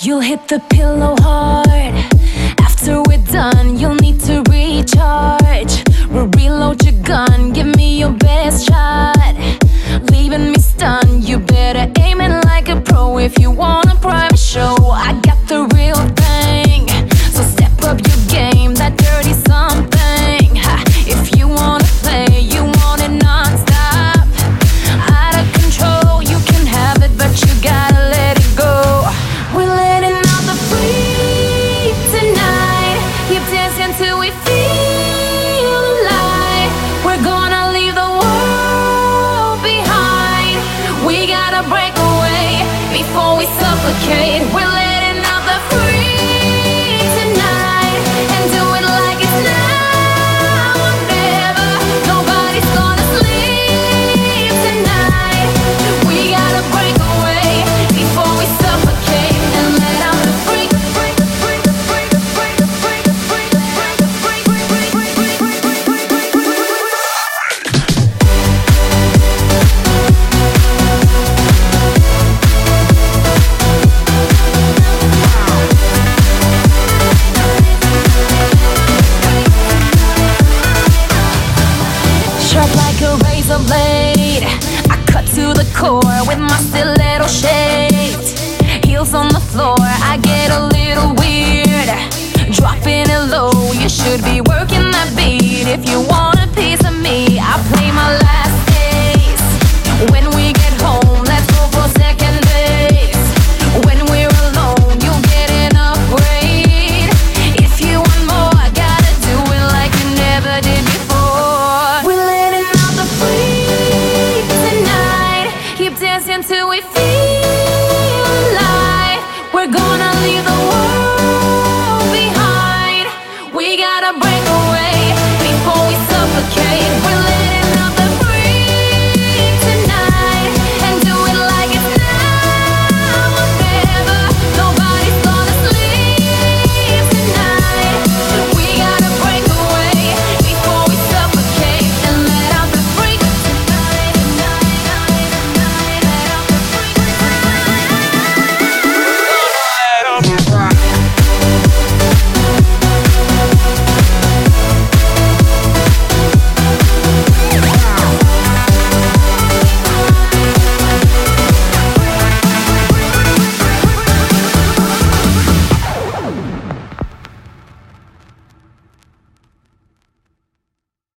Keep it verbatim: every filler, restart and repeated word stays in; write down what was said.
You'll hit the pillow hard. After we're done, you'll need to recharge. We'll reload your gun, give me your best shot. Leaving me stunned, you better aim it like a pro. If you want a private show, I got the real thing. So step up your game, that dirty something. Ha, if you wanna play, you want it non-stop. Out of control, you can have it, but you gotta let it go. We're letting out the freak tonight. Keep dancing till we feel alive. We're gonna leave the world behind. We gotta break away before we suffocate. We're letting out the freak tonight and do it like it's now or never. Nobody's gonna sleep tonight. We gotta break away before we suffocate and let out the freak. Sharp like a razor blade, I cut to the core with my stiletto shaped. Heels on the floor, I get a little weird. Dropping it low, you should be working that beat. If you want a piece of me, I play my last